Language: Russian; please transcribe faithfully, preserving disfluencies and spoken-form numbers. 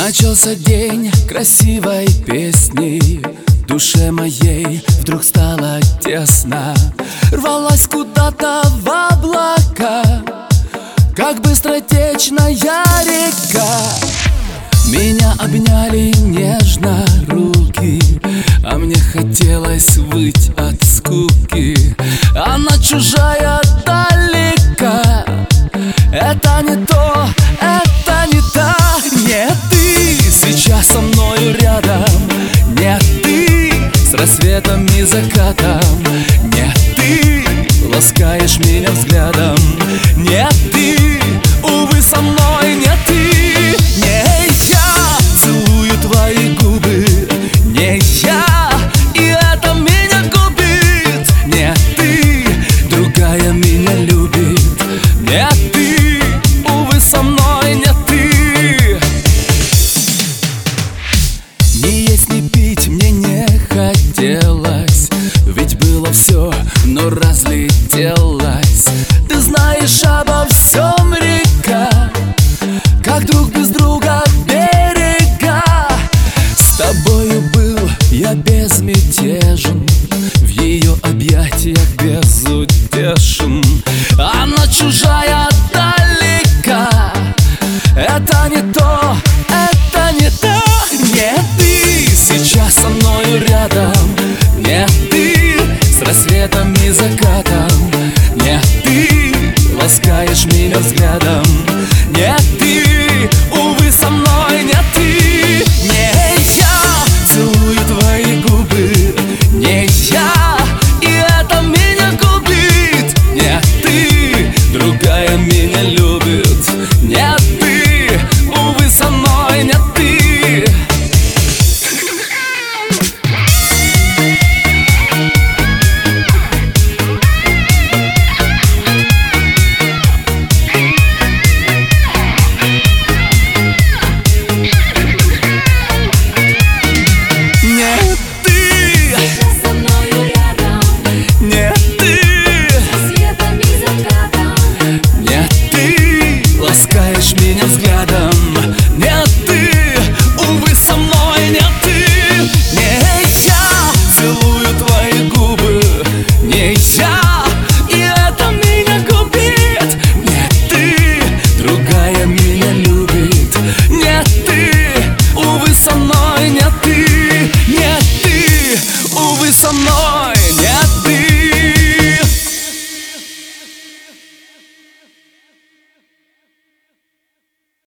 Начался день красивой песней, в душе моей вдруг стало тесно. Рвалась куда-то в облака, как быстротечная река. Меня обняли нежно руки, а мне хотелось выть от скуки. Она чужая далека, это не то, это не та. Нет, ты сейчас со мною рядом. Нет, ты с рассветом и закатом. Нет, ты ласкаешь меня взглядом. Нет, ты, увы, со мной. Нет, ты, не я целую твои губы. Не я, и это меня губит. Нет, ты, другая меня любит. Нет, ты, увы, со мной. Нет, ты. Не есть, не пить мне не хотелось, ведь было все, но разлетелось. Ты знаешь обо всем, река, как друг без друга берега. С тобою был я безмятежен, в ее объятиях безутешен. Она чужая далека, это не то, это не та. Нет, ты сейчас со мною рядом. Нет, ты с рассветом и закатом. Нет, ты ласкаешь меня взглядом. Нет, ты, увы, со мной. Нет, ты, не я целую твои губы. Не я, и это меня губит. Нет, ты, другая меня любит. Нет, ты, увы, со мной. Нет, ты. Ласкаешь меня взглядом. Нет, ты, увы, со мной. Нет, ты, не я целую твои губы. Не я, и это меня губит. Нет, ты, другая меня любит. Нет, ты, увы, со мной. Нет, ты, нет, ты, увы, со мной.